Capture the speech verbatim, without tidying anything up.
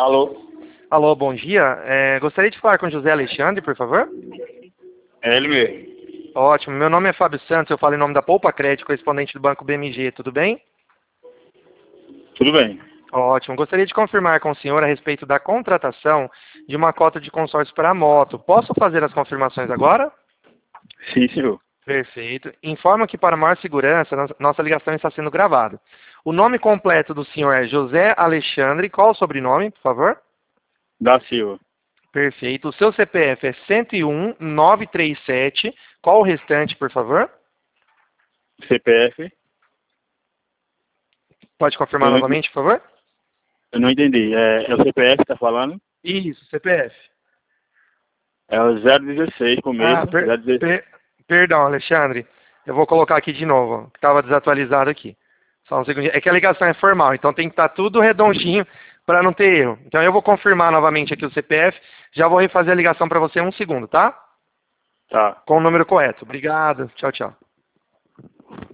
Alô? Alô, bom dia. É, gostaria de falar com José Alexandre, por favor? É ele mesmo. Ótimo. Meu nome é Fábio Santos, eu falo em nome da Poupa Crédito, correspondente do Banco B M G. Tudo bem? Tudo bem. Ótimo. Gostaria de confirmar com o senhor a respeito da contratação de uma cota de consórcio para a moto. Posso fazer as confirmações agora? Sim, senhor. Perfeito. Informo que para maior segurança, nos- nossa ligação está sendo gravada. O nome completo do senhor é José Alexandre. Qual o sobrenome, por favor? Da Silva. Perfeito. O seu C P F é cento e um, novecentos e trinta e sete. Qual o restante, por favor? C P F? Pode confirmar Eu não, novamente, por favor? eu não entendi. É, é o C P F que tá falando? Isso, C P F. É o zero dezesseis começo. Ah, per- zero dezesseis. per- perdão, Alexandre. Eu vou colocar aqui de novo. Estava desatualizado aqui. Só um segundo. É que a ligação é formal, então tem que estar tudo redondinho para não ter erro. Então eu vou confirmar novamente aqui o C P F. Já vou refazer a ligação para você em um segundo, tá? Tá. Com o número correto. Obrigado. Tchau, tchau.